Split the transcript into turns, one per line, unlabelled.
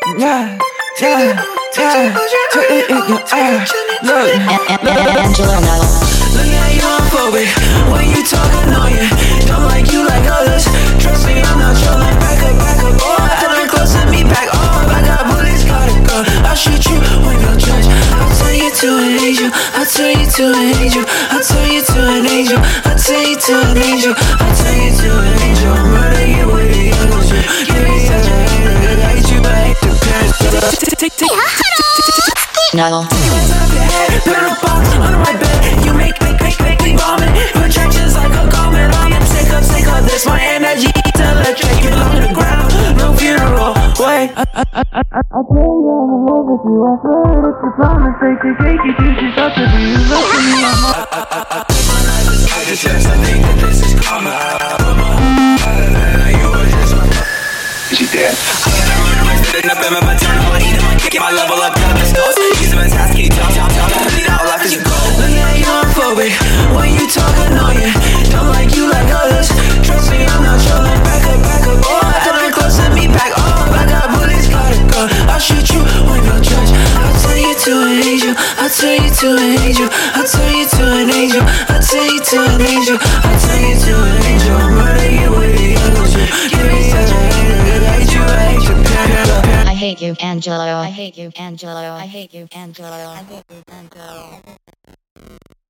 Yeah, yeah, yeah. Put it in your eye. Look,
Angelo Mello.
look at you homophobic. When you talk annoying, don't like you like others. Trust me, I'm not trolling. Back up, boy. I done close to me back off. I got bullets, got a gun. I'll shoot you when you're judged. I'll turn you to an angel. I'll turn you to an angel. I'll turn you to an angel. I'll turn you to an angel. I'll turn you to an angel. Murder you with a young you. You ain't such a hater. I hate you, I hate the parents.
Mello.
Put in a box under my bed. You make me vomit. Projections like a comet. I am sick of this. My energy is electric. You belong to the ground. No funeral. Wait. I tell you I'm in love with you. I swear it's a promise. Take it, you up to be. You look at me. I just think that this is karma. You were just my. Is he dead? I got a murder my spitting up in my maternal. I eat him, I kick my level up. Use him as task, keep chop, lead out life as you go. Look at you homophobic. When you talk annoying, don't like you like others. Trust me, I'm not trolling. Back up, boy. I done close to me back off. I got bullets, got a gun. I'll shoot you when you're judged. I'll turn you to an angel. I'll turn you to an angel. I'll turn you to an angel. I'll turn you to an angel. I'll turn you to an angel. Murder you with a young you. You ain't such a hater. I hate you, I hate your parents.
I hate you, Angelo. I hate you, Angelo. I hate you, Angelo. I hate you, Angelo.